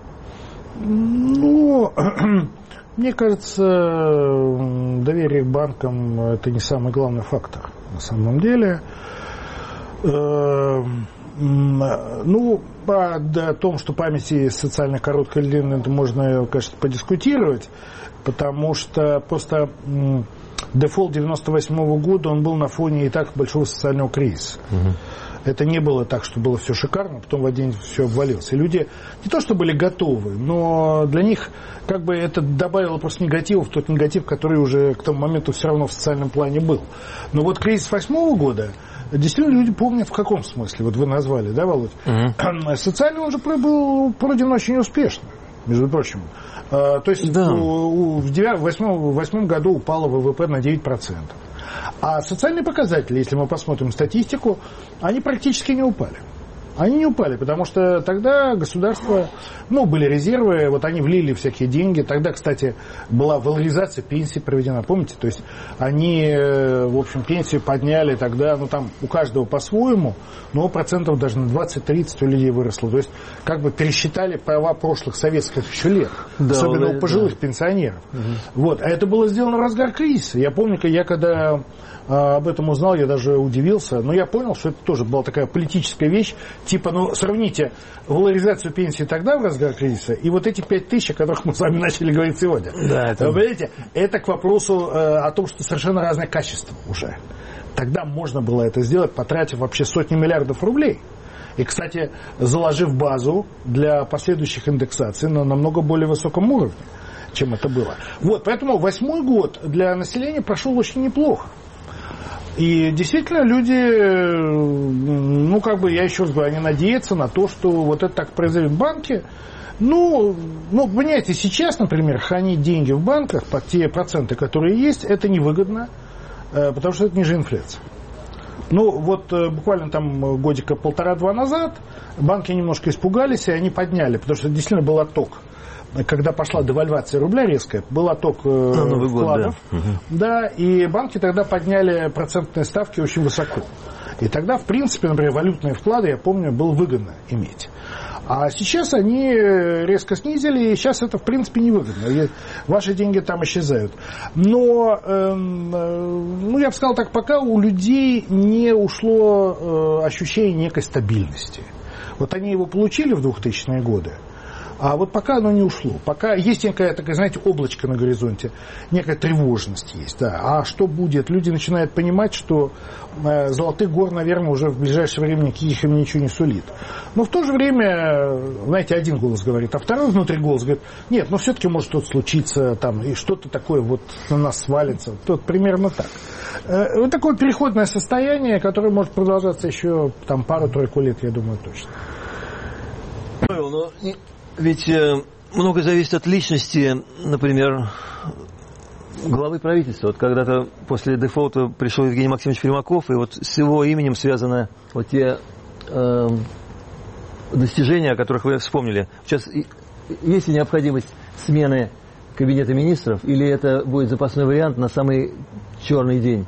Мне кажется, доверие к банкам – это не самый главный фактор на самом деле. О том, что памяти социально короткой или длинной, это можно, конечно, подискутировать, потому что просто дефолт 98 года, он был на фоне и так большого социального кризиса. Это не было так, что было все шикарно, потом в один день все обвалилось. И люди не то, что были готовы, но для них это добавило просто негатива в тот негатив, который уже к тому моменту все равно в социальном плане был. Но кризис 2008 года, действительно люди помнят в каком смысле. Вы назвали, да, Володь? Социальный он же был пройден очень успешно, между прочим. То есть в 2008 году упало ВВП на 9%. А социальные показатели, если мы посмотрим статистику, они практически не упали. Они не упали, потому что тогда государство, были резервы, они влили всякие деньги. Тогда, кстати, была валоризация пенсий проведена, помните? То есть они, в общем, пенсию подняли тогда, там у каждого по-своему, но процентов даже на 20-30 у людей выросло. То есть пересчитали права прошлых советских еще лет, особенно у пожилых пенсионеров. А это было сделано в разгар кризиса. Я помню, когда об этом узнал, я даже удивился, но я понял, что это тоже была такая политическая вещь, Типа, ну, сравните валоризацию пенсии тогда, в разгар кризиса, и вот эти 5 тысяч, о которых мы с вами начали говорить сегодня. Да, это... Вы понимаете, это к вопросу о том, что совершенно разное качество уже. Тогда можно было это сделать, потратив вообще сотни миллиардов рублей. И, кстати, заложив базу для последующих индексаций на намного более высоком уровне, чем это было. Вот, поэтому 8-й год для населения прошел очень неплохо. И действительно люди, ну, как бы, я еще раз говорю, они надеются на то, что вот это так произойдет в банке. Ну, понимаете, сейчас, например, хранить деньги в банках под те проценты, которые есть, это невыгодно, потому что это ниже инфляции. Ну, вот буквально там годика 1,5-2 назад банки немножко испугались, и они подняли, потому что действительно был отток. Когда пошла девальвация рубля резкая, был отток вкладов. Да, и банки тогда подняли процентные ставки очень высоко. И тогда, в принципе, например, валютные вклады, я помню, было выгодно иметь. А сейчас они резко снизили, и сейчас это, в принципе, невыгодно. Ваши деньги там исчезают. Но, ну, я бы сказал так, пока у людей не ушло ощущение некой стабильности. Вот они его получили в 2000-е годы, а вот пока оно не ушло. Пока есть некая такая, знаете, облачко на горизонте, некая тревожность есть. Да. А что будет? Люди начинают понимать, что золотых гор, наверное, уже в ближайшее время никаких им ничего не сулит. Но в то же время, знаете, один голос говорит, а второй внутри голос говорит, нет, но все-таки может что-то случиться, там, и что-то такое вот на нас свалится. Вот примерно так. Вот такое переходное состояние, которое может продолжаться еще там, пару-тройку лет, я думаю, точно. Но ведь многое зависит от личности, например, главы правительства. Вот когда-то после дефолта пришел Евгений Максимович Примаков, и вот с его именем связаны вот те достижения, о которых вы вспомнили. Сейчас есть ли необходимость смены кабинета министров, или это будет запасной вариант на самый черный день?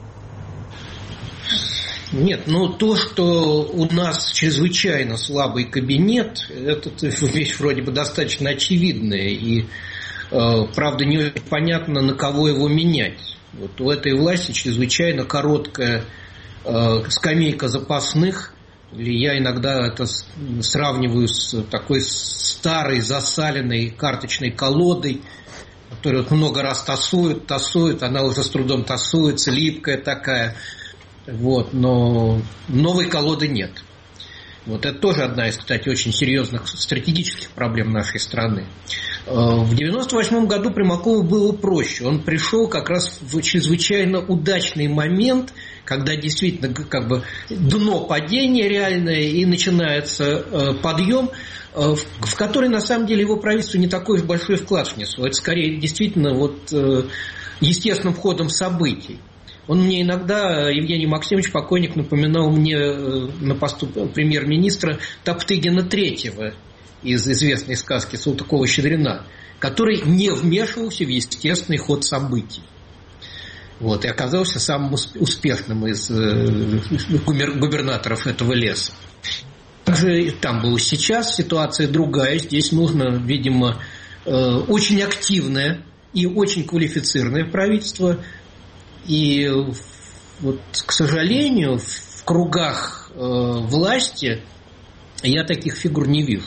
Нет, ну то, что у нас чрезвычайно слабый кабинет, это вещь вроде бы достаточно очевидная. И, правда, не очень понятно, на кого его менять. Вот у этой власти чрезвычайно короткая скамейка запасных. Или я иногда это сравниваю с такой старой засаленной карточной колодой, которую вот много раз тасуют, она уже с трудом тасуется, липкая такая. Вот, но новой колоды нет. Вот это тоже одна из, кстати, очень серьезных стратегических проблем нашей страны. В 1998 году Примакову было проще. Он пришел как раз в чрезвычайно удачный момент, когда действительно как бы дно падения реальное, и начинается подъем, в который на самом деле его правительство не такой уж большой вклад внесло. Это скорее действительно вот естественным ходом событий. Он мне иногда, Евгений Максимович, покойник, напоминал мне на посту премьер-министра Топтыгина III из известной сказки Салтыкова-Щедрина, который не вмешивался в естественный ход событий. Вот, и оказался самым успешным из губернаторов этого леса. Также там было сейчас ситуация другая. Здесь нужно, видимо, очень активное и очень квалифицированное правительство. И вот, к сожалению, в кругах власти я таких фигур не вижу.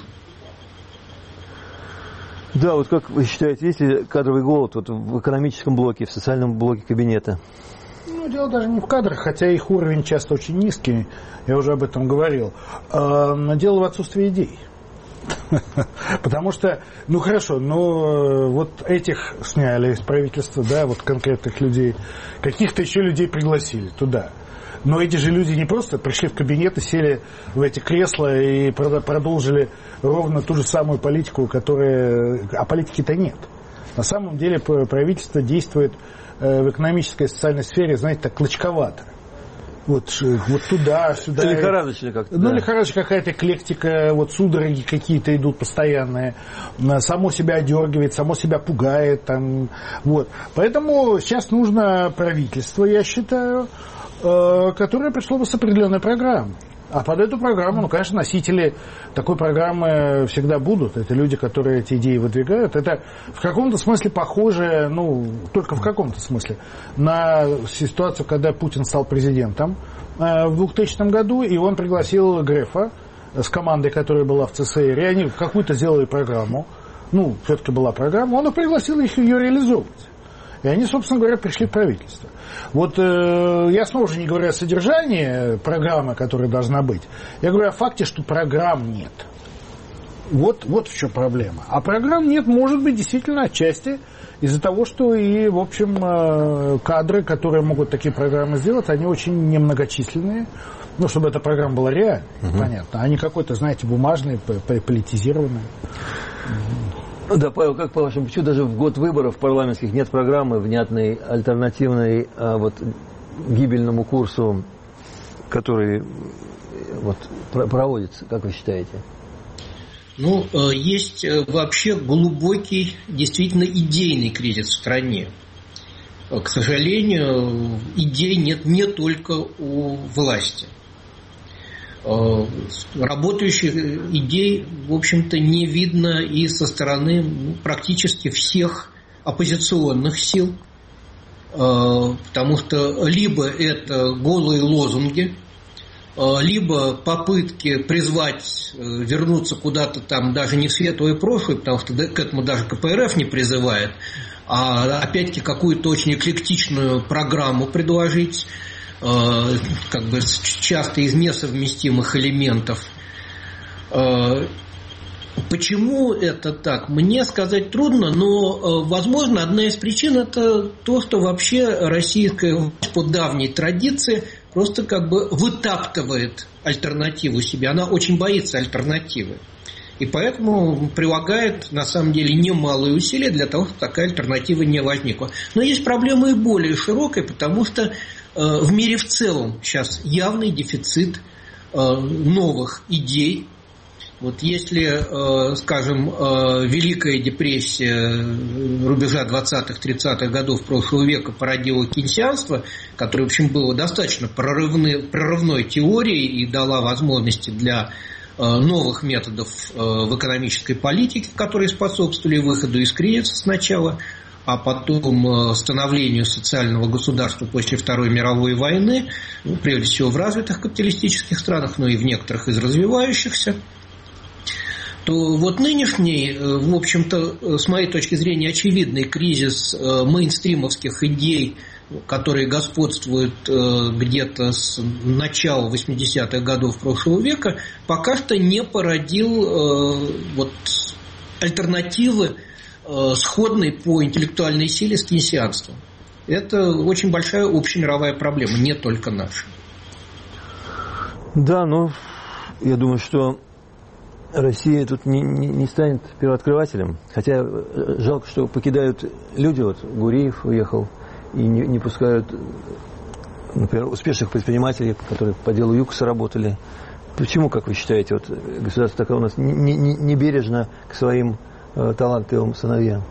Да, вот как вы считаете, есть ли кадровый голод вот в экономическом блоке, в социальном блоке кабинета? Ну, дело даже не в кадрах, хотя их уровень часто очень низкий, я уже об этом говорил. Но дело в отсутствии идей. Потому что, ну хорошо, но вот этих сняли из правительства, да, вот конкретных людей, каких-то еще людей пригласили туда. Но эти же люди не просто пришли в кабинет и сели в эти кресла и продолжили ровно ту же самую политику, которая... А политики-то нет. На самом деле правительство действует в экономической и социальной сфере, знаете, так клочковато. Вот туда, сюда. Лихорадочно как-то. Ну, да. лихорадочно какая-то эклектика, вот судороги какие-то идут постоянные. Само себя одергивает, само себя пугает. Там, вот. Поэтому сейчас нужно правительство, я считаю, которое пришло бы с определенной программой. А под эту программу, ну, конечно, носители такой программы всегда будут. Это люди, которые эти идеи выдвигают. Это в каком-то смысле похоже, ну, только в каком-то смысле, на ситуацию, когда Путин стал президентом в 2000 году, и он пригласил Грефа с командой, которая была в ЦСР, и они какую-то сделали программу, ну, все-таки была программа, он пригласил их ее реализовывать. И они, собственно говоря, пришли в правительство. Вот я снова же не говорю о содержании программы, которая должна быть, я говорю о факте, что программ нет. Вот в чем проблема. А программ нет, может быть, действительно отчасти из-за того, что и, в общем, кадры, которые могут такие программы сделать, они очень немногочисленные. Ну, чтобы эта программа была реальной, понятно. А не какой-то, знаете, бумажный, политизированный. Да, Павел, как по-вашему, почему даже в год выборов парламентских нет программы внятной, альтернативной вот гибельному курсу, который вот проводится, как вы считаете? Ну, есть вообще глубокий, действительно идейный кризис в стране. К сожалению, идей нет не только у власти. Работающих идей, в общем-то, не видно и со стороны практически всех оппозиционных сил, потому что либо это голые лозунги, либо попытки призвать вернуться куда-то там даже не в светлое прошлое, потому что к этому даже КПРФ не призывает, а опять-таки какую-то очень эклектичную программу предложить, как бы часто из несовместимых элементов. Почему это так? Мне сказать трудно, но, возможно, одна из причин – это то, что вообще российская власть по давней традиции просто как бы вытаптывает альтернативу себе. Она очень боится альтернативы. И поэтому прилагает, на самом деле, немалые усилия для того, чтобы такая альтернатива не возникла. Но есть проблема и более широкая, потому что в мире в целом сейчас явный дефицит новых идей. Вот если, скажем, Великая депрессия рубежа 20-30-х годов прошлого века породила кейнсианство, которое, в общем, было достаточно прорывной теорией и дала возможности для новых методов в экономической политике, которые способствовали выходу из кризиса сначала, а потом становлению социального государства после Второй мировой войны, ну, прежде всего в развитых капиталистических странах, но и в некоторых из развивающихся, то вот нынешний, в общем-то, с моей точки зрения, очевидный кризис мейнстримовских идей, которые господствуют где-то с начала 80-х годов прошлого века, пока что не породил вот альтернативы, сходной по интеллектуальной силе с кейнсианством. Это очень большая общемировая проблема, не только наша. Да, но я думаю, что Россия тут не станет первооткрывателем. Хотя жалко, что покидают люди. Вот Гуриев уехал, и не пускают, например, успешных предпринимателей, которые по делу ЮКОСа работали. Почему, как вы считаете, вот государство такое у нас не бережно к своим талантливым сыновьям?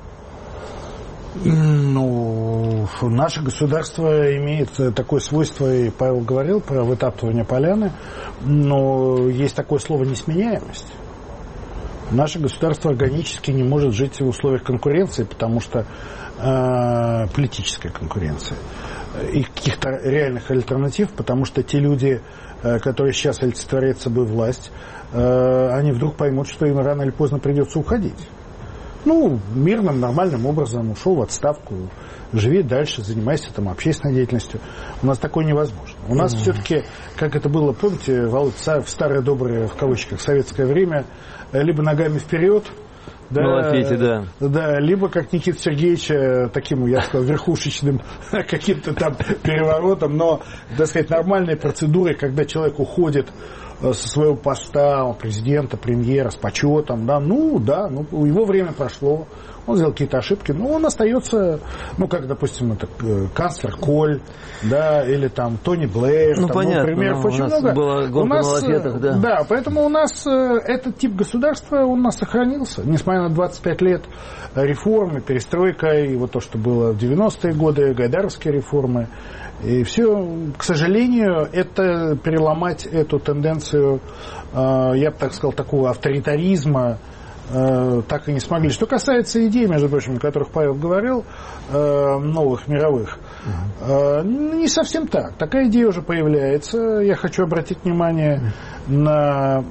Ну, наше государство имеет такое свойство, и Павел говорил про вытаптывание поляны, но есть такое слово «несменяемость». Наше государство органически не может жить в условиях конкуренции, потому что политическая конкуренция и каких-то реальных альтернатив, потому что те люди, которые сейчас олицетворяют собой власть, они вдруг поймут, что им рано или поздно придется уходить. Ну, мирным, нормальным образом ушел в отставку, живи дальше, занимайся там общественной деятельностью. У нас такое невозможно. У нас все-таки, как это было, помните, Володь, в старое доброе, в кавычках, советское время, либо ногами вперед, да, да, либо, как Никита Сергеевич, таким, я сказал, верхушечным каким-то там переворотом, но, так сказать, нормальной процедурой, когда человек уходит со своего поста президента, премьера, с почетом, да, его время прошло, он сделал какие-то ошибки, но он остается, ну, как, допустим, это канцлер Коль, да, или там Тони Блэйр, ну, там, понятно, примеров очень много. Была гонка на лафетах, да. Да, поэтому у нас этот тип государства, он у нас сохранился, несмотря на 25 лет реформы, перестройка, и вот то, что было в 90-е годы, гайдаровские реформы, и все, к сожалению, это переломать эту тенденцию, я бы так сказал, такого авторитаризма, так и не смогли. Что касается идей, между прочим, о которых Павел говорил, новых мировых, не совсем так. Такая идея уже появляется. Я хочу обратить внимание на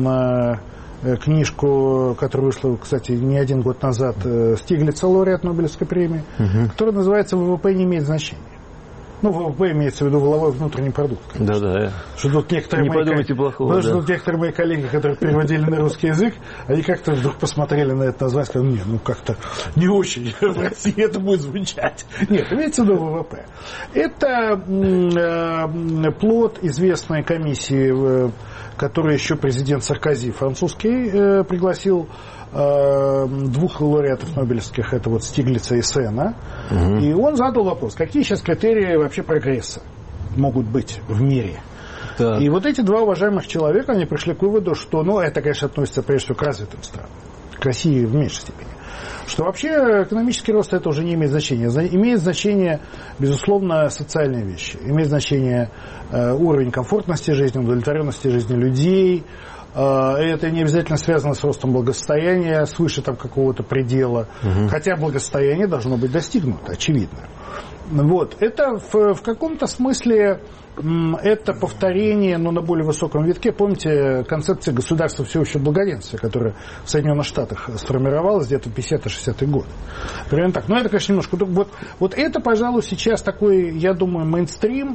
книжку, которая вышла, кстати, не один год назад, Стиглица, лауреат Нобелевской премии, которая называется «ВВП не имеет значения». Ну, ВВП имеется в виду валовой внутренний продукт. Да. Что тут некоторые тут некоторые мои коллеги, которые переводили на русский язык, они как-то вдруг посмотрели на это название и сказали, нет, ну как-то не очень в России это будет звучать. Нет, имеется в виду ВВП. Это плод известной комиссии, которую еще президент Саркози французский пригласил, двух лауреатов Нобелевских, это вот Стиглица и Сена, и он задал вопрос, какие сейчас критерии вообще прогресса могут быть в мире. Так. И вот эти два уважаемых человека, они пришли к выводу, что, ну, это, конечно, относится прежде всего к развитым странам, к России в меньшей степени, что вообще экономический рост это уже не имеет значения. Имеет значение, безусловно, социальные вещи, имеет значение уровень комфортности жизни, удовлетворенности жизни людей. Это не обязательно связано с ростом благосостояния свыше там какого-то предела, хотя благосостояние должно быть достигнуто, очевидно. Вот. Это в каком-то смысле это повторение, но на более высоком витке. Помните концепция государства всеобщего благоденствия, которая в Соединенных Штатах сформировалась где-то в 50-60-е годы. Примерно так. Но это, конечно, немножко... Вот это, пожалуй, сейчас такой, я думаю, мейнстрим,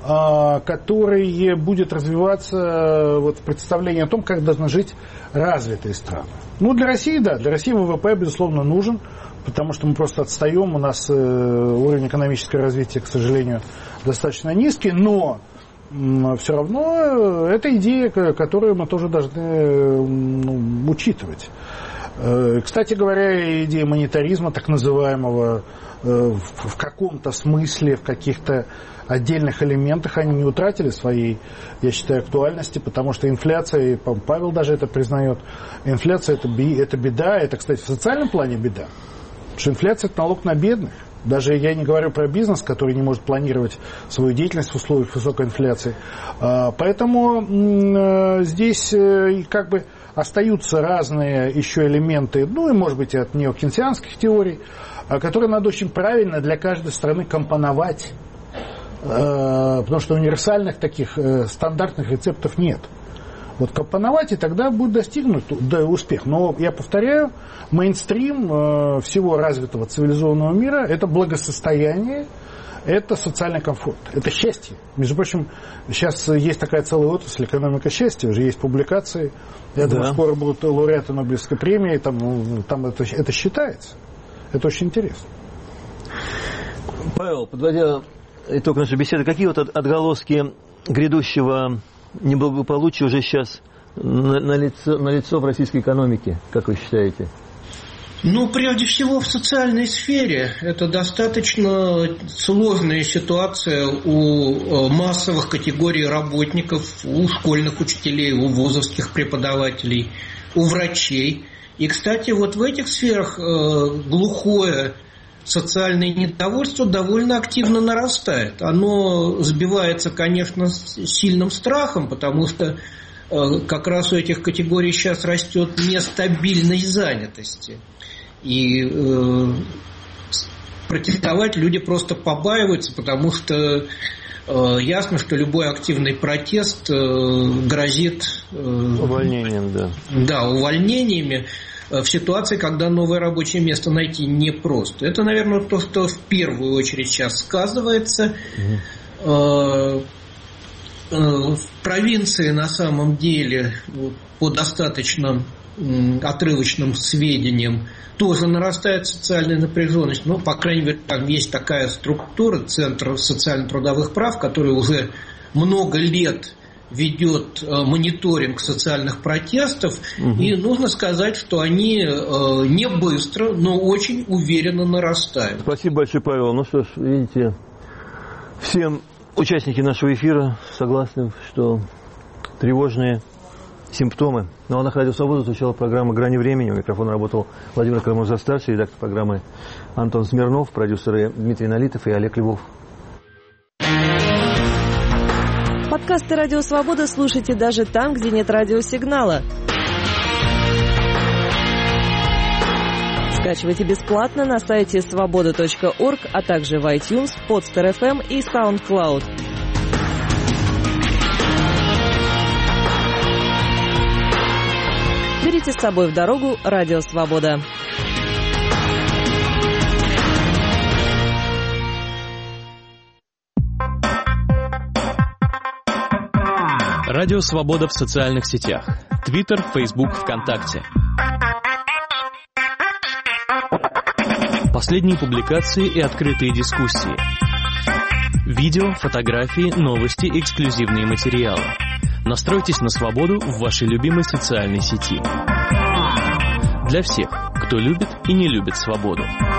который будет развиваться в представлении о том, как должны жить развитые страны. Ну, для России, да, для России ВВП, безусловно, нужен, потому что мы просто отстаем, у нас уровень экономического развития, к сожалению, достаточно низкий, но все равно это идея, которую мы тоже должны учитывать. Кстати говоря, идея монетаризма, так называемого, в каком-то смысле, в каких-то отдельных элементах они не утратили своей, я считаю, актуальности, потому что инфляция, и Павел даже это признает, инфляция это беда, это, кстати, в социальном плане беда, потому что инфляция это налог на бедных. Даже я не говорю про бизнес, который не может планировать свою деятельность в условиях высокой инфляции. Поэтому здесь как бы остаются разные еще элементы, ну и, может быть, от неокейнсианских теорий, которые надо очень правильно для каждой страны компоновать, потому что универсальных таких стандартных рецептов нет. Вот компоновать, и тогда будет достигнут успех. Но, я повторяю, мейнстрим всего развитого цивилизованного мира – это благосостояние, это социальный комфорт, это счастье. Между прочим, сейчас есть такая целая отрасль экономика счастья, уже есть публикации. Я думаю, скоро будут лауреаты Нобелевской премии, там это считается. Это очень интересно. Павел, подводя итог нашей беседы, какие вот отголоски грядущего неблагополучия уже сейчас на лицо в российской экономике, как вы считаете? Ну, прежде всего, в социальной сфере это достаточно сложная ситуация у массовых категорий работников, у школьных учителей, у вузовских преподавателей, у врачей. И, кстати, вот в этих сферах глухое социальное недовольство довольно активно нарастает. Оно сбивается, конечно, сильным страхом, потому что как раз у этих категорий сейчас растет нестабильность занятости. И протестовать люди просто побаиваются, потому что ясно, что любой активный протест грозит увольнением, да, увольнениями в ситуации, когда новое рабочее место найти непросто. Это, наверное, то, что в первую очередь сейчас сказывается. В провинции на самом деле по достаточно отрывочным сведениям тоже нарастает социальная напряженность. Ну, по крайней мере, там есть такая структура, Центр социально-трудовых прав, который уже много лет ведет мониторинг социальных протестов. И нужно сказать, что они не быстро, но очень уверенно нарастают. Спасибо большое, Павел. Ну что ж, видите, всем участники нашего эфира согласны, что тревожные симптомы. На волнах Радио Свобода звучала программа «Грани времени». У микрофона работал Владимир Карамурза-старший, редактор программы Антон Смирнов, продюсеры Дмитрий Налитов и Олег Львов. Подкасты «Радио Свобода» слушайте даже там, где нет радиосигнала. Скачивайте бесплатно на сайте svoboda.org, а также в iTunes, Podster.fm и SoundCloud. Берите с собой в дорогу Радио Свобода. Радио Свобода в социальных сетях. Твиттер, Фейсбук, ВКонтакте. Последние публикации и открытые дискуссии. Видео, фотографии, новости, эксклюзивные материалы. Настройтесь на свободу в вашей любимой социальной сети. Для всех, кто любит и не любит свободу.